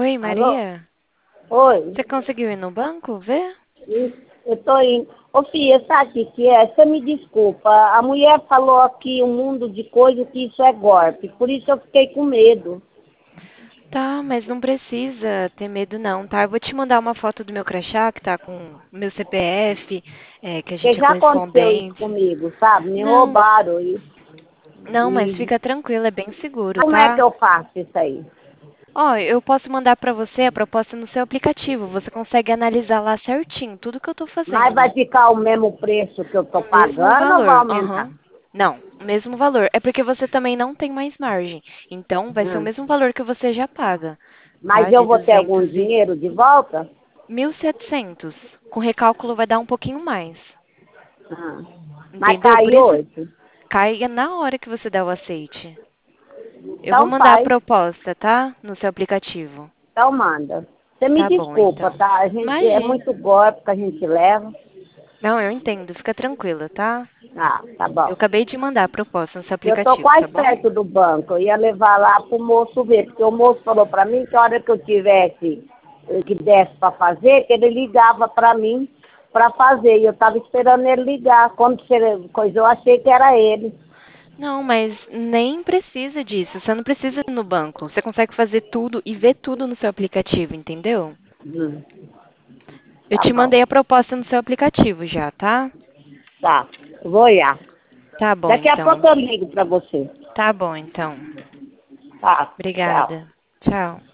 Oi, Alô? Maria. Oi? Você conseguiu ir no banco ver? Eu tô indo. Ô, filha, sabe o que é? Você me desculpa. A mulher falou aqui um mundo de coisas que isso é golpe. Por isso eu fiquei com medo. Tá, mas não precisa ter medo não, tá? Eu vou te mandar uma foto do meu crachá, que tá com o meu CPF, que a Porque gente é já aconteceu isso correspondente. comigo, sabe? Me Não, roubaram. não, mas E fica tranquila, é bem seguro, como é que tá? eu faço isso aí? Ó, eu posso mandar pra você a proposta no seu aplicativo. Você consegue analisar lá certinho tudo que eu tô Mas vai fazendo. ficar o mesmo preço que eu tô O mesmo pagando ou vai valor, aumentar? aham. Não, o mesmo valor. É porque você também não tem mais margem. Então, vai ser o Hum. mesmo valor que você já paga, Mas tá? eu De vou ter algum 200 e dinheiro de volta? 1.700. Com recálculo vai dar um pouquinho mais. Ah. Mas Entendeu? Por cai isso, hoje? cai na hora que você der o aceite. Eu vou Então mandar a faz. proposta, tá? No seu aplicativo. Então manda. Você me Tá bom, desculpa, então. tá? A gente é Imagina. muito golpe que a gente leva. Não, eu entendo. Fica tranquila, tá? Ah, tá Eu bom. acabei de mandar a proposta no seu Eu tô aplicativo, tá quase bom? perto do banco. Eu ia levar lá pro moço ver, porque o moço falou pra mim que a hora que eu tivesse, que desse pra fazer, que ele ligava pra mim pra fazer. E eu tava esperando ele ligar. Quando você coisa, eu achei que era ele. Não, mas nem precisa disso. Você não precisa ir no banco. Você consegue fazer tudo e ver tudo no seu aplicativo, entendeu? Hum, Eu tá te bom. mandei a proposta no seu aplicativo já, tá? Tá. Eu vou olhar. Tá bom, Daqui a pouco então. eu ligo pra você. Tá bom, então. Tá. Tchau. Obrigada. Tchau.